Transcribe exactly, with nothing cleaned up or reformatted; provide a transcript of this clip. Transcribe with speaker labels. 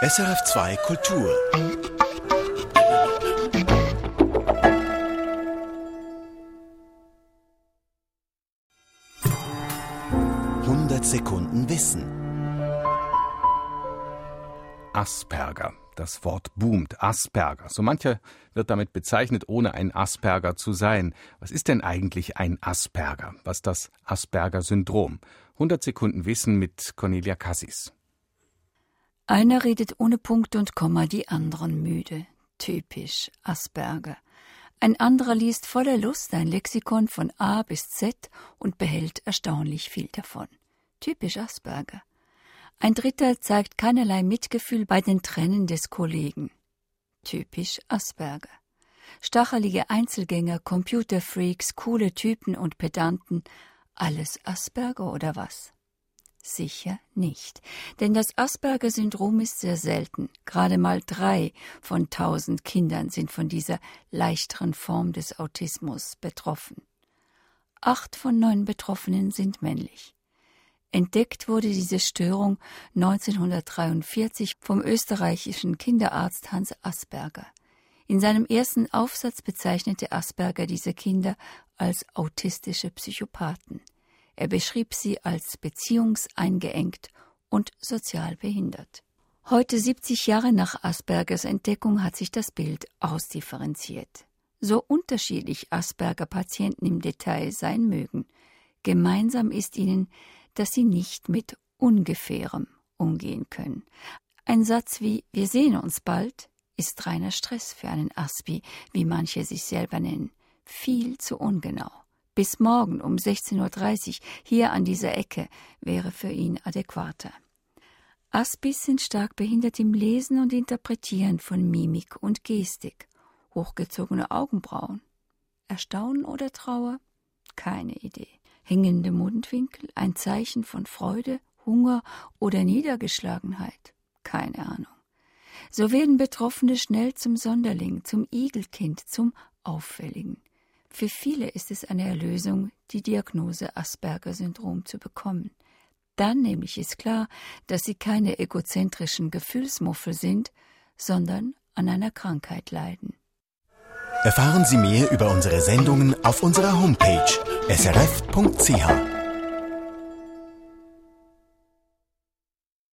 Speaker 1: S R F zwei Kultur. hundert Sekunden Wissen.
Speaker 2: Asperger. Das Wort boomt. Asperger. So mancher wird damit bezeichnet, ohne ein Asperger zu sein. Was ist denn eigentlich ein Asperger? Was ist das Asperger-Syndrom? hundert Sekunden Wissen mit Cornelia Cassis.
Speaker 3: Einer redet ohne Punkt und Komma, die anderen müde. Typisch Asperger. Ein anderer liest voller Lust ein Lexikon von A bis Z und behält erstaunlich viel davon. Typisch Asperger. Ein Dritter zeigt keinerlei Mitgefühl bei den Tränen des Kollegen. Typisch Asperger. Stachelige Einzelgänger, Computerfreaks, coole Typen und Pedanten, alles Asperger oder was? Sicher nicht, denn das Asperger-Syndrom ist sehr selten. Gerade mal drei von tausend Kindern sind von dieser leichteren Form des Autismus betroffen. Acht von neun Betroffenen sind männlich. Entdeckt wurde diese Störung neunzehnhundertdreiundvierzig vom österreichischen Kinderarzt Hans Asperger. In seinem ersten Aufsatz bezeichnete Asperger diese Kinder als autistische Psychopathen. Er beschrieb sie als beziehungseingeengt und sozial behindert. Heute, siebzig Jahre nach Aspergers Entdeckung, hat sich das Bild ausdifferenziert. So unterschiedlich Asperger-Patienten im Detail sein mögen, gemeinsam ist ihnen, dass sie nicht mit Ungefährem umgehen können. Ein Satz wie »Wir sehen uns bald« ist reiner Stress für einen Aspi, wie manche sich selber nennen. Viel zu ungenau. Bis morgen um sechzehn Uhr dreißig hier an dieser Ecke wäre für ihn adäquater. Aspis sind stark behindert im Lesen und Interpretieren von Mimik und Gestik. Hochgezogene Augenbrauen. Erstaunen oder Trauer? Keine Idee. Hängende Mundwinkel, ein Zeichen von Freude, Hunger oder Niedergeschlagenheit? Keine Ahnung. So werden Betroffene schnell zum Sonderling, zum Igelkind, zum Auffälligen. Für viele ist es eine Erlösung, die Diagnose Asperger-Syndrom zu bekommen. Dann nämlich ist klar, dass sie keine egozentrischen Gefühlsmuffel sind, sondern an einer Krankheit leiden.
Speaker 1: Erfahren Sie mehr über unsere Sendungen auf unserer Homepage s r f punkt c h.